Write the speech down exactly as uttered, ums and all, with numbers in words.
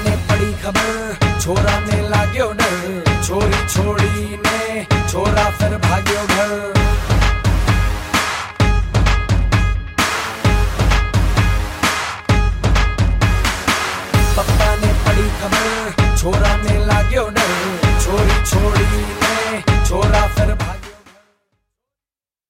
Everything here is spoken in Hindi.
ने पड़ी खबर, छोरा ने लाग्यो डर, छोरी छोड़ी ने छोरा फिर भाग्यो घर। पप्पा ने पड़ी खबर, छोरा ने लाग्यो डर,